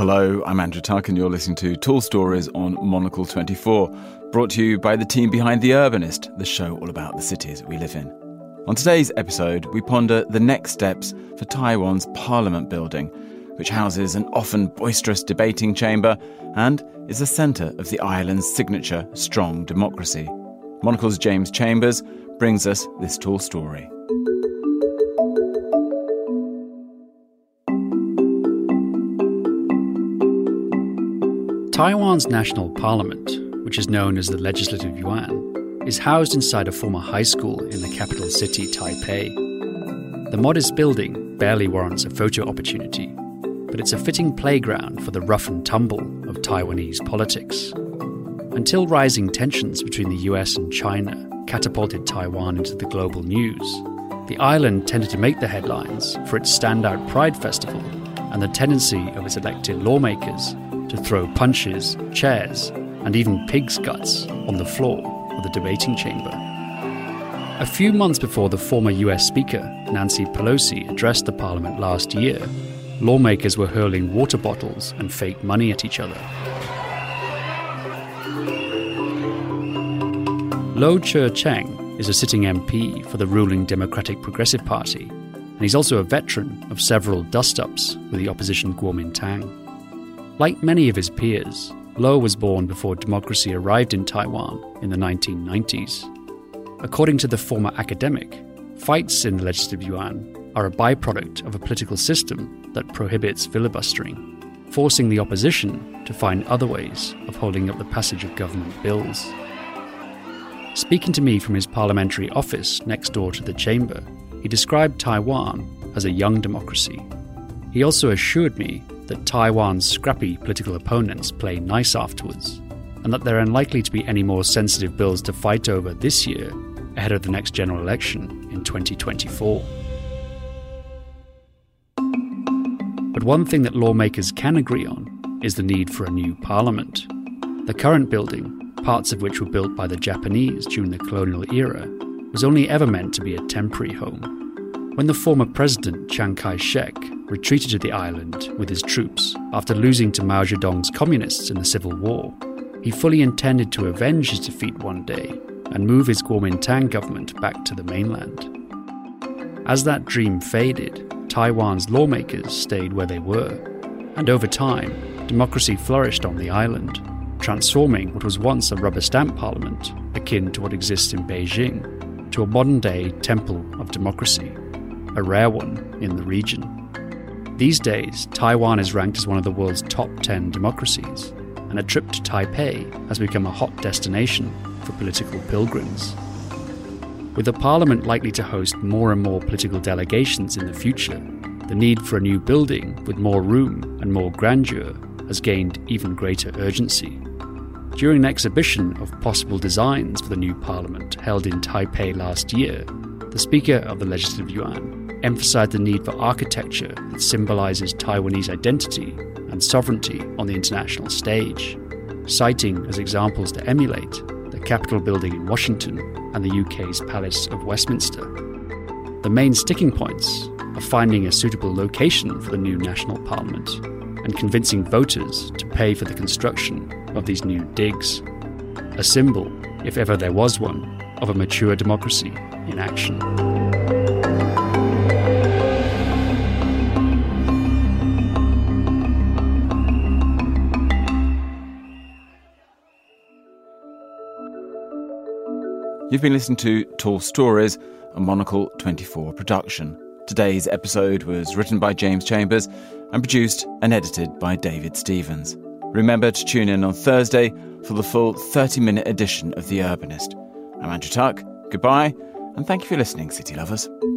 Hello, I'm Andrew Tuck and you're listening to Tall Stories on Monocle 24, brought to you by the team behind The Urbanist, the show all about the cities we live in. On today's episode, we ponder the next steps for Taiwan's Parliament building, which houses an often boisterous debating chamber and is the centre of the island's signature strong democracy. Monocle's James Chambers brings us this tall story. Taiwan's national parliament, which is known as the Legislative Yuan, is housed inside a former high school in the capital city, Taipei. The modest building barely warrants a photo opportunity, but it's a fitting playground for the rough and tumble of Taiwanese politics. Until rising tensions between the US and China catapulted Taiwan into the global news, the island tended to make the headlines for its standout Pride Festival and the tendency of its elected lawmakers to throw punches, chairs, and even pig's guts on the floor of the debating chamber. A few months before the former US Speaker, Nancy Pelosi, addressed the parliament last year, lawmakers were hurling water bottles and fake money at each other. Lo Che-cheng is a sitting MP for the ruling Democratic Progressive Party, and he's also a veteran of several dust-ups with the opposition Kuomintang. Like many of his peers, Lo was born before democracy arrived in Taiwan in the 1990s. According to the former academic, fights in the Legislative Yuan are a byproduct of a political system that prohibits filibustering, forcing the opposition to find other ways of holding up the passage of government bills. Speaking to me from his parliamentary office next door to the chamber, he described Taiwan as a young democracy. He also assured me that Taiwan's scrappy political opponents play nice afterwards, and that there are unlikely to be any more sensitive bills to fight over this year ahead of the next general election in 2024. But one thing that lawmakers can agree on is the need for a new parliament. The current building, parts of which were built by the Japanese during the colonial era, was only ever meant to be a temporary home. When the former president, Chiang Kai-shek, retreated to the island with his troops after losing to Mao Zedong's communists in the Civil War, he fully intended to avenge his defeat one day and move his Kuomintang government back to the mainland. As that dream faded, Taiwan's lawmakers stayed where they were, and over time, democracy flourished on the island, transforming what was once a rubber stamp parliament, akin to what exists in Beijing, to a modern-day temple of democracy, a rare one in the region. These days, Taiwan is ranked as one of the world's top 10 democracies, and a trip to Taipei has become a hot destination for political pilgrims. With a parliament likely to host more and more political delegations in the future, the need for a new building with more room and more grandeur has gained even greater urgency. During an exhibition of possible designs for the new parliament held in Taipei last year, the Speaker of the Legislative Yuan emphasized the need for architecture that symbolizes Taiwanese identity and sovereignty on the international stage, citing as examples to emulate the Capitol building in Washington and the UK's Palace of Westminster. The main sticking points are finding a suitable location for the new national parliament and convincing voters to pay for the construction of these new digs, a symbol, if ever there was one, of a mature democracy in action. You've been listening to Tall Stories, a Monocle 24 production. Today's episode was written by James Chambers and produced and edited by David Stevens. Remember to tune in on Thursday for the full 30-minute edition of The Urbanist. I'm Andrew Tuck. Goodbye, and thank you for listening, city lovers.